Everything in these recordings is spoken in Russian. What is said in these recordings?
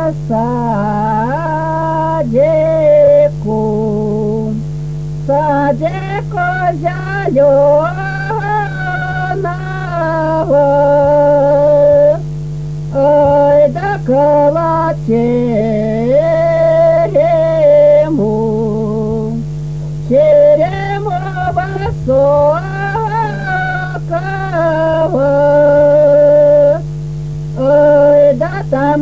садику, садику зеленого, ой, да терему, терему высокого, ой, да там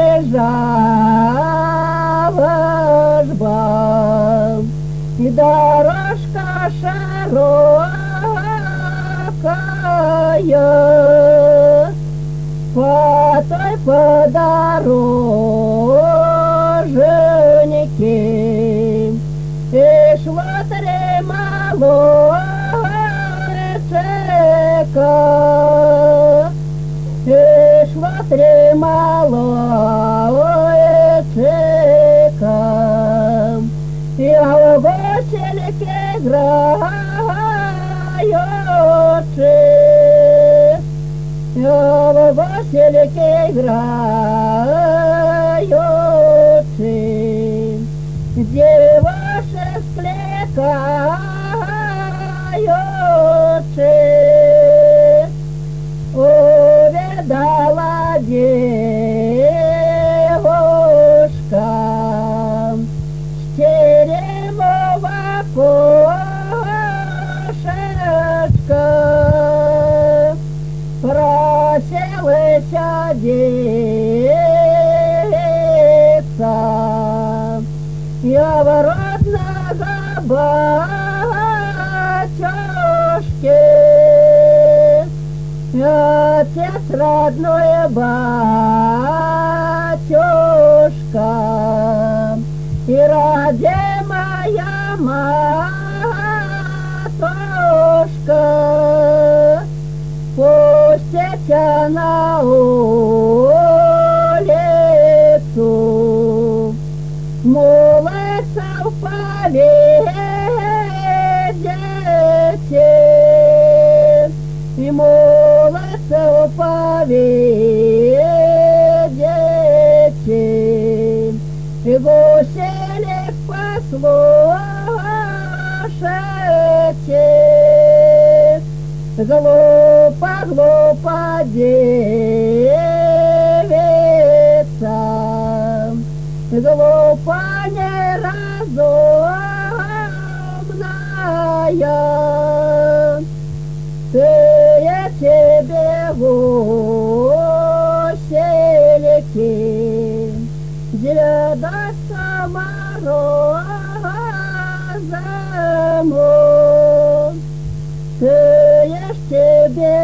лежала жба, и дорожка широкая, по той подорожнике, и шло три малочека, и шло три малочека, и в гусельке играючи, в гусельке играючи, девушек скликаючи, увидала девушка теремова кошечка, просилася девица, я в родного батюшки, отец родной батюшка, и родимая матушка, пустите на улицу, молиться поведете, и молиться поведете, и гуселек послушайте, глупо, глупо девица, глупо неразумная, ты я тебе гуселики, дедаться морозому, ты ешь тебе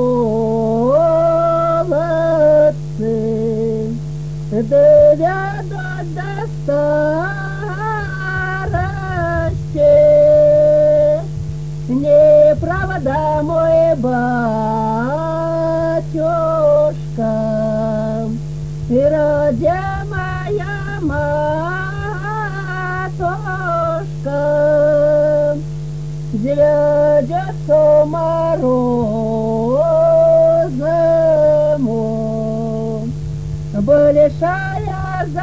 молодцы, доведут до старости. Неправда, мой батюшка, и родимая матушка, дядюшку морозому, большая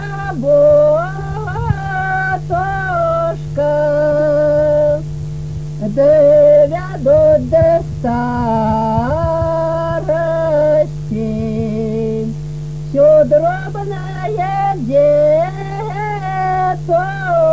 заботушка, доведут до старости, все дробное детушка.